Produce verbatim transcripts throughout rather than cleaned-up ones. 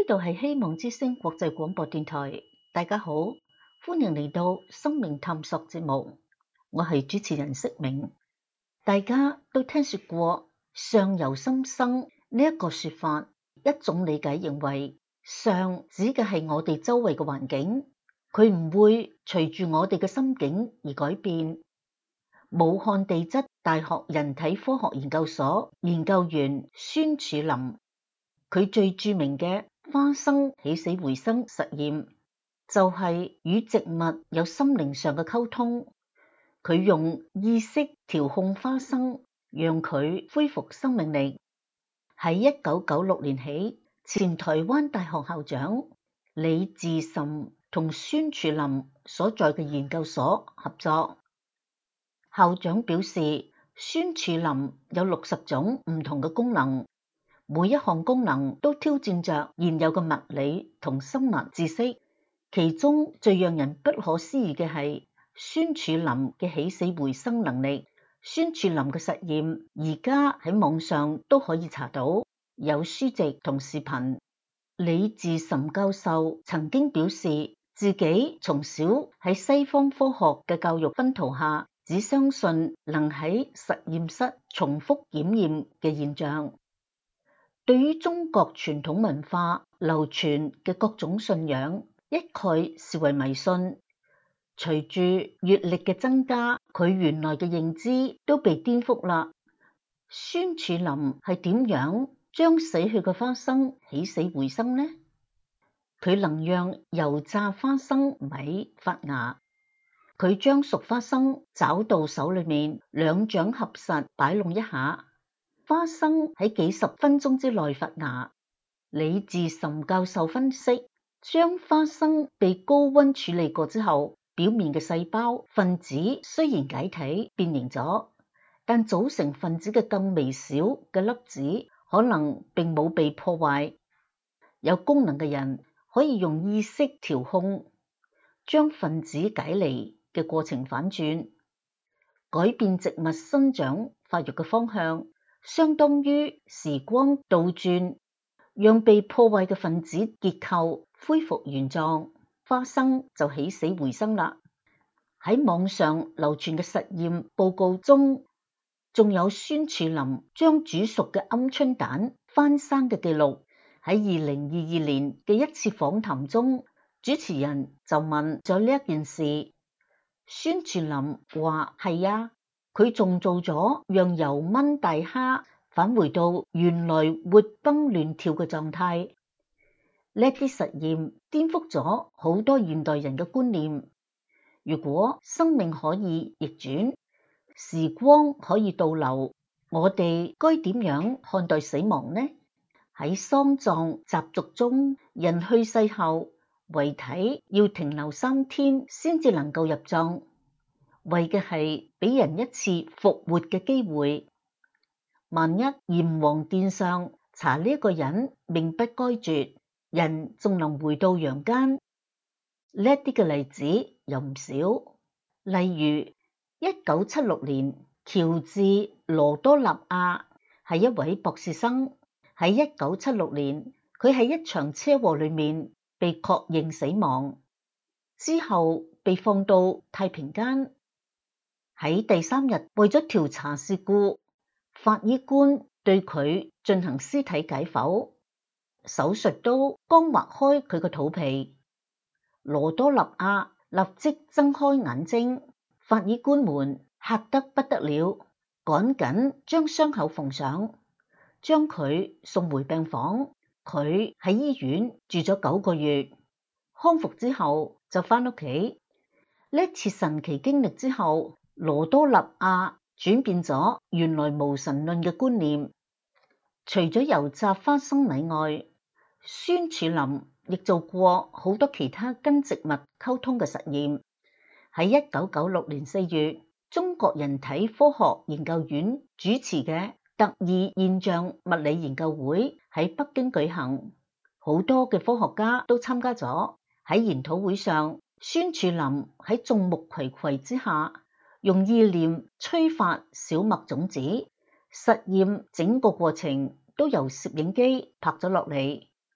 度係希望之聲國際廣播電台，大家好，歡迎嚟到生命探索節目，我係主持人釋明。大家都聽說過相由心生呢一個說法，一種理解認為相指嘅係我哋周圍嘅環境，佢唔會隨住我哋嘅心境而改變。武漢地質大學人體科學研究所研究員孫柱林，佢最著名嘅花生起死回生實驗就係與植物有心靈上嘅溝通。佢用意識調控花生，讓佢恢復生命力。喺一九九六年起，前台灣大學校長李志岑同孫柱林所在嘅研究所合作。校長表示，孫柱林有六十種唔同嘅功能，每一項功能都挑戰着現有嘅物理同生物知識。其中最讓人不可思議嘅係孫柱林嘅起死回生能力。孫柱林嘅實驗而家喺網上都可以查到，有書籍同視頻。李志岑教授曾經表示，自己從小喺西方科學嘅教育熏陶下，只相信能喺實驗室重複檢驗嘅現象。對於中國傳統文化流傳嘅各種信仰，一概視為迷信。隨住閱歷嘅增加，佢原來嘅認知都被顛覆啦。孫柱林係點樣將死去嘅花生起死回生呢？佢能讓油炸花生米發芽。佢將熟花生找到手裏面，兩掌合實擺弄一下，花生喺幾十分鐘之內發芽。李志岑教授分析，將花生被高溫處理過之後，表面嘅細胞分子雖然解體變形咗，但組成分子嘅更微小嘅粒子可能並冇被破壞。有功能嘅人可以用意識調控，將分子解離嘅過程反轉，改變植物生長發育嘅方向，相當於時光倒轉，讓被破壞嘅分子結構恢復原狀，花生就起死回生啦。喺網上流傳嘅實驗報告中，仲有孫柱林將煮熟嘅鵪鶉蛋翻生嘅記錄。喺二零二二年嘅一次訪談中，主持人就問咗呢一件事。孫柱林話係啊，佢仲做咗讓油燜大蝦返回到原來活蹦亂跳嘅狀態。呢啲實驗顛覆咗好多現代人嘅觀念。如果生命可以逆轉，時光可以倒流，我哋該點樣看待死亡呢？喺喪葬習俗中，人去世後遺體要停留三天先至能夠入葬，為嘅係俾人一次復活嘅機會。萬一閻王殿上查呢個人命不該絕，人仲能回到陽間。呢啲嘅例子有唔少，例如一九七六年，喬治羅多納亞係一位博士生。喺一九七六年，佢喺一場車禍裏面被確認死亡，之後被放到太平間。喺第三日，為咗調查事故，法醫官對佢進行屍體解剖，手術刀剛劃開佢個肚皮。羅多納亞立即睜開眼睛，法醫官們嚇得不得了，趕緊將傷口縫上，將佢送回病房。佢喺醫院住咗九個月，康復之後就返屋企。呢次神奇經歷之後，羅多納亞轉變咗原來無神論嘅觀念。除咗油炸花生米外，孫柱林亦做過好多其他跟植物溝通嘅實驗。喺一九九六年四月，中國人體科學研究院主持嘅特異現象物理研究會喺北京舉行，好多嘅科學家都參加咗。喺研討會上，孫柱林喺眾目睽睽之下，用意念催發小麥種子。實驗整個過程都由攝影機拍咗落嚟。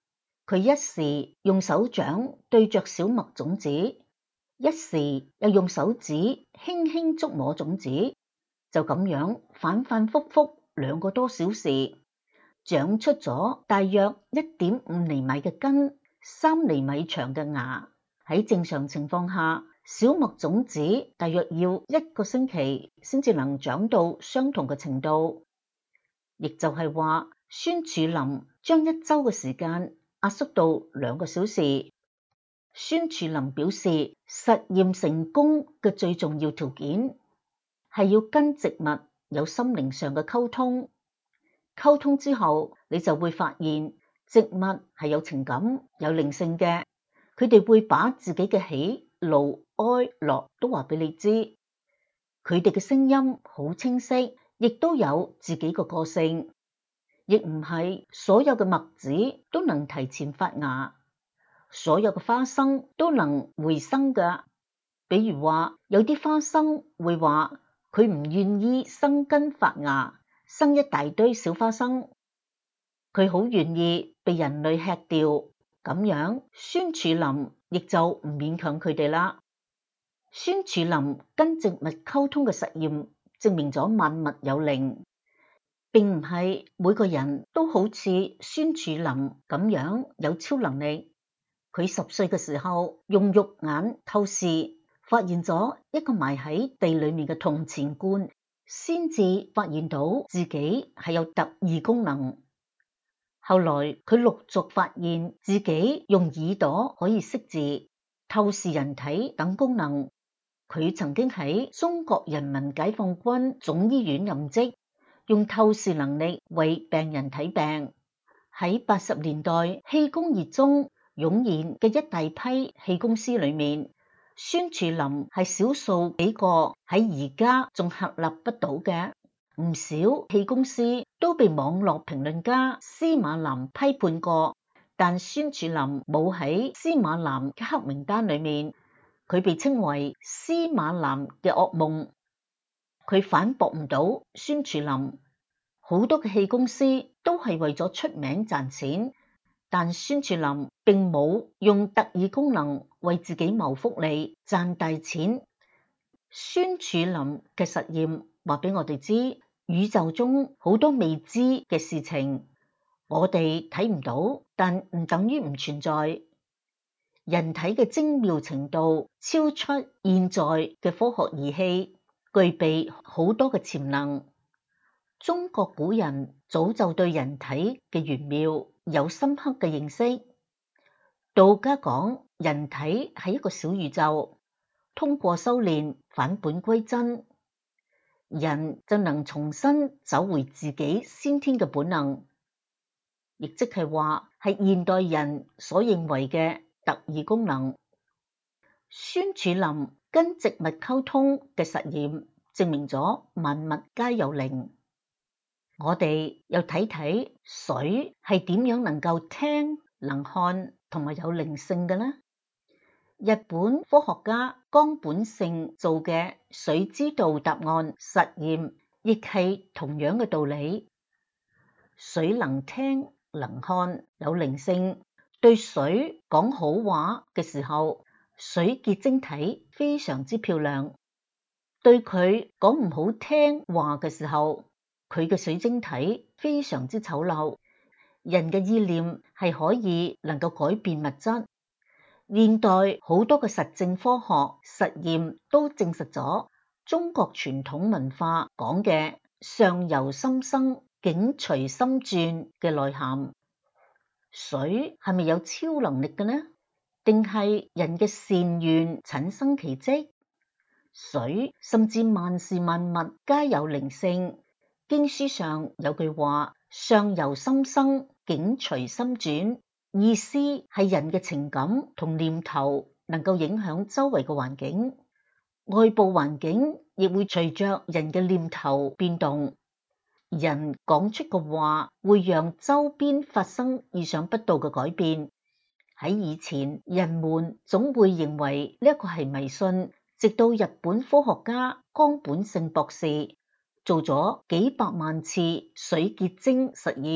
佢一時用手掌對着小麥種子，一時又用手指輕輕觸摸種子，就咁樣反反复复兩個多小時，長出咗大約一點五厘米嘅根，三厘米長嘅芽。喺正常情況下，小麥種子大約要一個星期先至能長到相同嘅程度，亦就係話孫柱林將一周嘅時間壓縮到兩個小時。孫柱林表示，實驗成功嘅最重要條件係要跟植物有心靈上嘅溝通。溝通之後，你就會發現植物係有情感、有靈性嘅。佢哋會把自己嘅喜怒哀樂都話俾你知。佢哋嘅聲音好清晰，亦都有自己個個性。亦唔係所有嘅麥子都能提前發芽，所有嘅花生都能回生㗎。比如話，有啲花生會話佢唔願意生根發芽，生一大堆小花生，佢好願意被人類吃掉。咁樣，孫柱林亦就唔勉強佢哋啦。孫柱林跟植物溝通嘅實驗證明咗萬物有靈，並唔係每個人都好似孫柱林咁樣有超能力。佢十歲嘅時候用肉眼透視，發現咗一個埋喺地裏面嘅銅錢罐，先至發現到自己係有特異功能。後來佢陸續發現自己用耳朵可以識字、透視人體等功能。佢曾經喺中國人民解放軍總醫院任職，用透視能力為病人睇病。喺八十年代氣功熱中湧現嘅一大批氣功師裏面，孫柱林係少數幾個喺而家仲屹立不倒嘅。唔少氣功師都被網絡評論家司馬南批判過，但孫柱林冇喺司馬南嘅黑名單裏面，佢被稱為司馬南嘅噩夢。佢反駁唔到孫柱林，好多嘅氣功師都係為咗出名賺錢，但孫柱林並冇用特異功能為自己謀福利賺大錢。孫柱林嘅實驗話俾我哋知，宇宙中好多未知嘅事情，我哋睇唔到，但唔等於唔存在。人體嘅精妙程度超出現在嘅科學儀器，具備好多嘅潛能。中國古人早就對人體嘅玄妙有深刻嘅認識。道家講人體係一個小宇宙，通過修煉返本歸真，人就能重新走回自己先天嘅本能，亦即係話係現代人所認為嘅特異功能。孫柱林跟植物溝通嘅實驗證明咗萬物皆有靈。我哋又睇睇水係點樣能夠聽、能看同埋有靈性嘅呢？日本科學家江本勝做嘅水之道答案實驗，亦係同樣嘅道理。水能聽、能看、有靈性。對水講好話嘅時候，水結晶體非常之漂亮；對佢講唔好聽話嘅時候，佢嘅水晶體非常之醜陋。人嘅意念係可以能夠改變物質。現代好多嘅實證科學實驗都證實咗中國傳統文化講嘅相由心生，境隨心轉嘅內涵。水係咪有超能力嘅呢？定係人嘅善願產生奇蹟？水甚至萬事萬物皆有靈性。經書上有句話，相由心生，境隨心轉，意思係人嘅情感同念頭能夠影響周圍嘅環境，外部環境亦會隨着人嘅念頭變動。人講出嘅話會讓周邊發生意想不到嘅改變。喺以前，人們總會認為呢一個係迷信，直到日本科學家江本勝博士做咗幾百萬次水結晶實驗，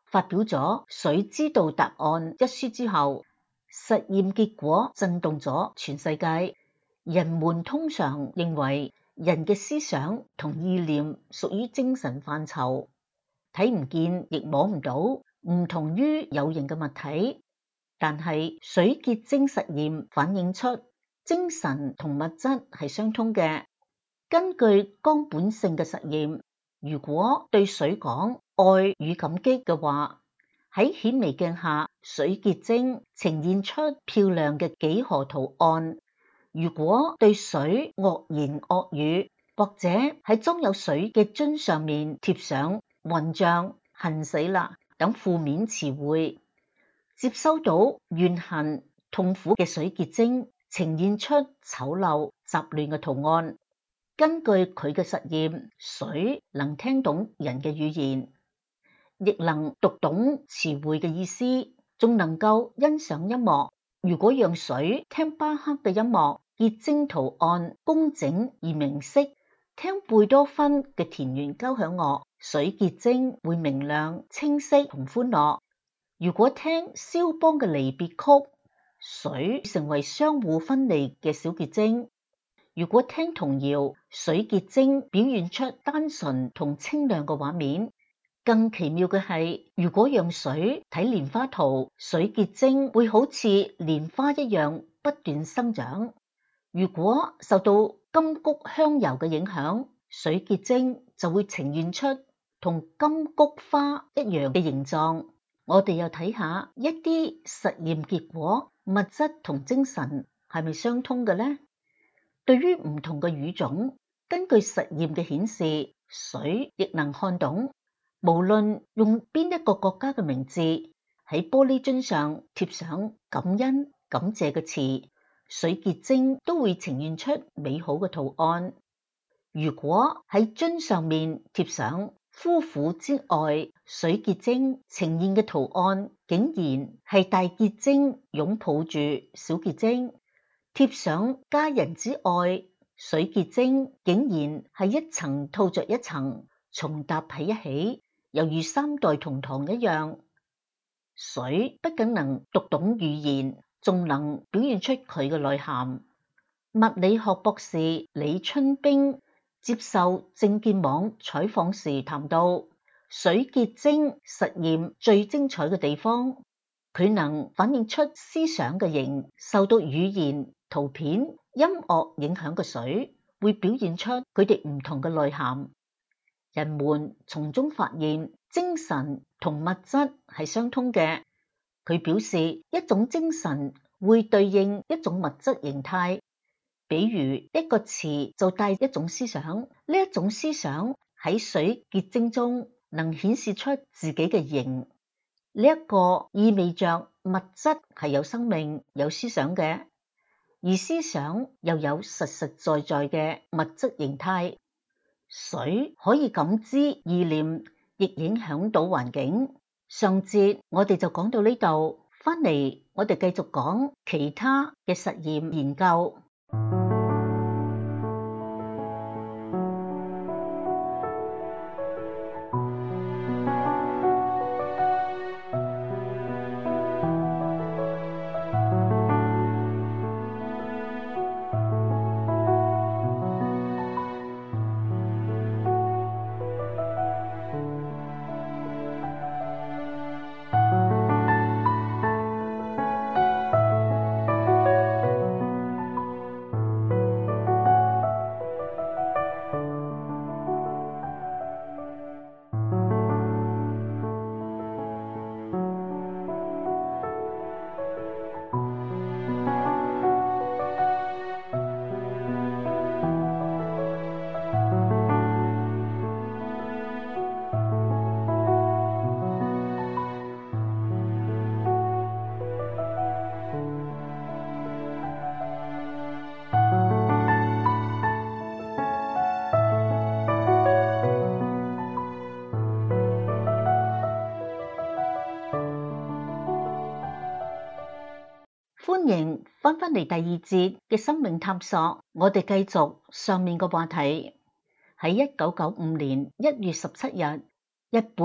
發表咗《誰知道答案》一書之後，實驗結果震動咗全世界。人們通常認為人嘅思想同意念屬於精神範疇，睇唔見亦摸唔到，唔同於有形嘅物體。但係水結晶實驗反映出精神同物質係相通嘅。根據岡本勝嘅實驗，如果對水講愛與感激嘅話，喺顯微鏡下水結晶呈現出漂亮嘅幾何圖案。如果對水惡言惡語，或者喺裝有水嘅樽上面貼上混帳、恨死啦等負面詞彙，接收到怨恨、痛苦嘅水結晶呈現出醜陋、雜亂嘅圖案。根據佢嘅實驗，水能聽懂人嘅語言，亦能讀懂詞彙嘅意思，仲能夠欣賞音樂。如果讓水聽巴赫嘅音樂，結晶圖案工整而明晰；聽貝多芬嘅田園交響樂，水結晶會明亮、清晰同歡樂。如果聽肖邦嘅離別曲，水成為相互分離嘅小結晶。如果聽童謠，水結晶表現出單純同清亮嘅畫面。更奇妙嘅係，如果讓水睇蓮花圖，水結晶會好似蓮花一樣不斷生長。如果受到金菊香油嘅影響，水結晶就會呈現出同金菊花一樣嘅形狀。我哋又睇下一啲實驗結果，物質同精神係咪相通嘅呢？對於唔同嘅語種，根據實驗嘅顯示，水亦能看懂。無論用邊一個國家嘅名字喺玻璃樽上貼上感恩、感謝嘅詞，水結晶都會呈現出美好嘅圖案。如果喺樽上面貼上夫婦之愛，水結晶呈現嘅圖案竟然係大結晶擁抱住小結晶。貼上家人之愛，水結晶竟然係一層套着一層，重搭喺一起，猶如三代同堂一樣。水不僅能讀懂語言，仲能表現出佢嘅內涵。物理學博士李春冰接受政見網採訪時談到，水結晶實驗最精彩嘅地方，佢能反映出思想嘅形，受到語言、圖片、音樂影響嘅水，會表現出佢哋唔同嘅內涵。人們從中發現精神同物質係相通嘅。佢表示，一種精神會對應一種物質形態，比如一個詞就帶一種思想，呢一種思想喺水結晶中能顯示出自己嘅形。呢一個意味着物質係有生命、有思想嘅，而思想又有實實在在嘅物質形態。水可以感知意念，亦影響到環境。上節我哋就講到呢度，翻嚟我哋繼續講其他嘅實驗研究。歡迎翻返嚟第二節嘅生命探索，我哋繼續上面個話題。喺一九九五年一月十七日，日本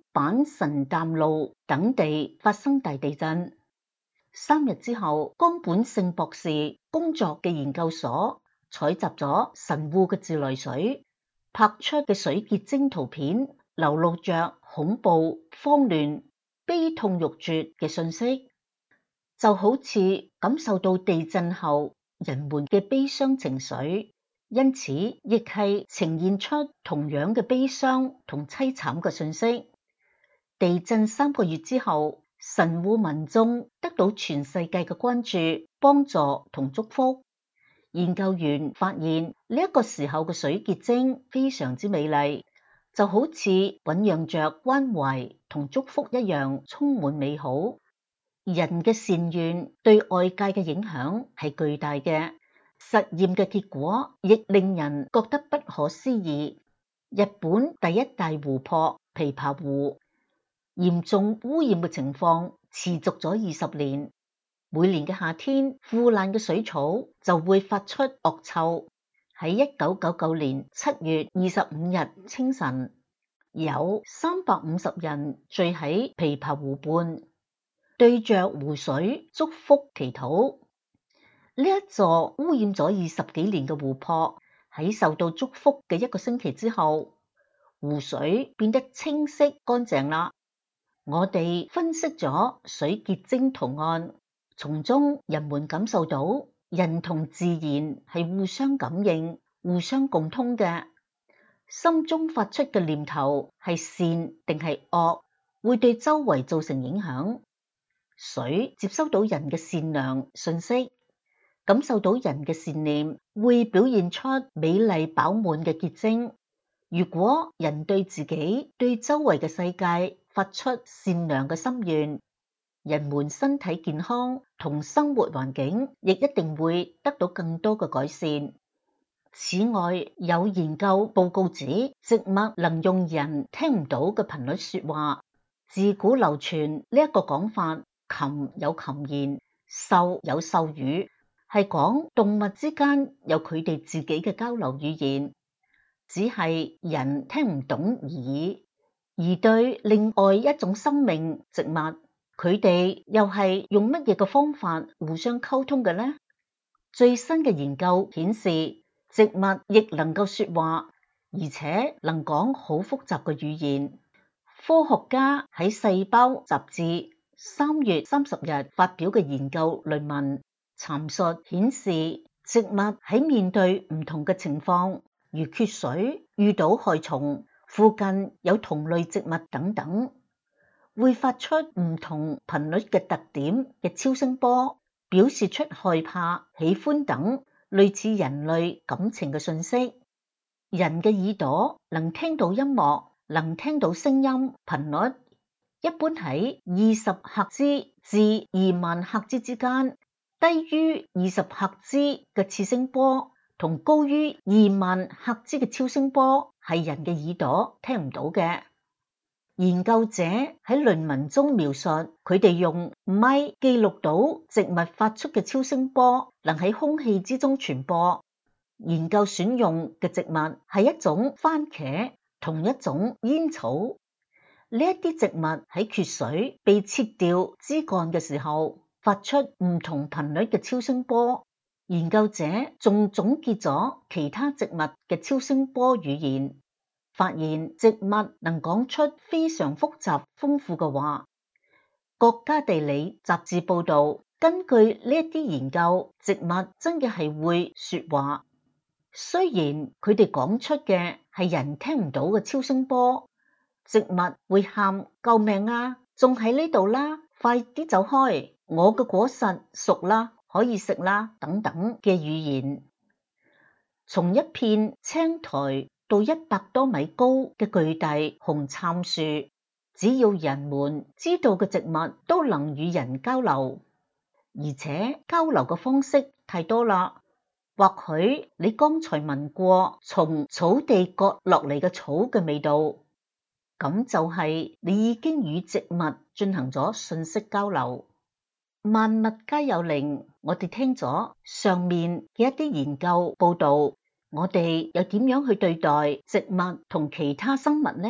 阪神淡路等地發生大地震。三日之後，岡本勝博士工作嘅研究所採集咗神戶嘅自來水拍出嘅水結晶圖片，流露着恐怖、慌亂、悲痛欲絕嘅信息，就好似感受到地震後人們嘅悲傷情緒，因此亦係呈現出同樣嘅悲傷同淒慘嘅信息。地震三個月之後，神戶民眾得到全世界嘅關注、幫助同祝福。研究員發現呢一個時候嘅水結晶非常之美麗，就好似醞釀着關懷同祝福一樣，充滿美好。人嘅善願對外界嘅影響係巨大嘅，實驗嘅結果亦令人覺得不可思議。日本第一大湖泊琵琶湖嚴重污染嘅情況持續咗二十年，每年嘅夏天腐爛嘅水草就會發出惡臭。喺一九九九年七月二十五日清晨，有三百五十人聚喺琵琶湖畔，對着湖水祝福祈禱。呢一座污染咗二十幾年嘅湖泊喺受到祝福嘅一個星期之後，湖水變得清晰乾淨啦。我哋分析咗水結晶圖案，從中人們感受到人同自然係互相感應、互相共通嘅。心中發出嘅念頭係善定係惡，會對周圍造成影響。水接收到人嘅善良信息，感受到人嘅善念，會表現出美麗飽滿嘅結晶。如果人對自己、對周圍嘅世界發出善良嘅心願，人們身體健康同生活環境亦一定會得到更多嘅改善。此外，有研究報告指，植物能用人聽唔到嘅頻率說話。自古流傳呢一個講法，禽有禽言，獸有獸語，係講動物之間有佢哋自己嘅交流語言，只係人聽唔懂而已。而對另外一種生命植物，佢哋又係用乜嘢嘅方法互相溝通嘅呢？最新嘅研究顯示，植物亦能夠說話，而且能講好複雜嘅語言。科學家喺《細胞》雜誌三月三十日發表嘅研究論文闡述顯示，植物喺面對唔同嘅情況，如缺水、遇到害蟲、附近有同類植物等等，會發出唔同頻率嘅特點嘅超聲波，表示出害怕、喜歡等類似人類感情嘅信息。人嘅耳朵能聽到音樂，能聽到聲音頻率，一般喺二十赫茲至二萬赫茲之間。低於二十赫茲嘅次聲波同高於二萬赫茲嘅超聲波係人嘅耳朵聽唔到嘅。研究者喺論文中描述，佢哋用咪記錄到植物發出嘅超聲波能喺空氣之中傳播。研究選用嘅植物係一種番茄同一種煙草。呢一啲植物喺缺水被切掉枝幹嘅時候，發出唔同頻率嘅超聲波。研究者仲總結咗其他植物嘅超聲波語言，發現植物能講出非常複雜豐富嘅話。國家地理雜誌報道，根據呢一啲研究，植物真嘅係會說話。雖然佢哋講出嘅係人聽唔到嘅超聲波，植物會喊救命啊，仲喺呢度啦，快啲走開，我嘅果實熟啦，可以食啦，等等嘅語言。從一片青苔到一百多米高嘅巨大紅杉樹，只要人們知道嘅植物都能與人交流，而且交流嘅方式太多啦。或許你剛才聞過從草地割落嚟嘅草嘅味道，咁就係你已經與植物進行咗信息交流。萬物皆有靈，我哋聽咗上面嘅一啲研究報道，我哋又點樣去對待植物同其他生物呢？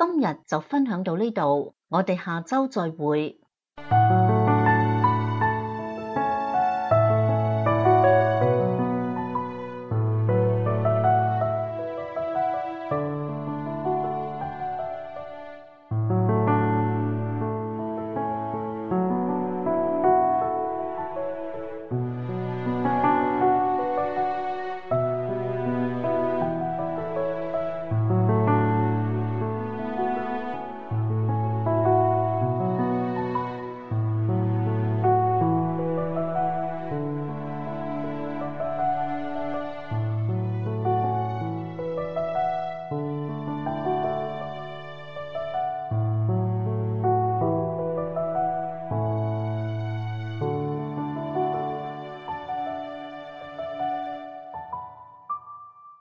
今日就分享到呢度，我哋下週再會。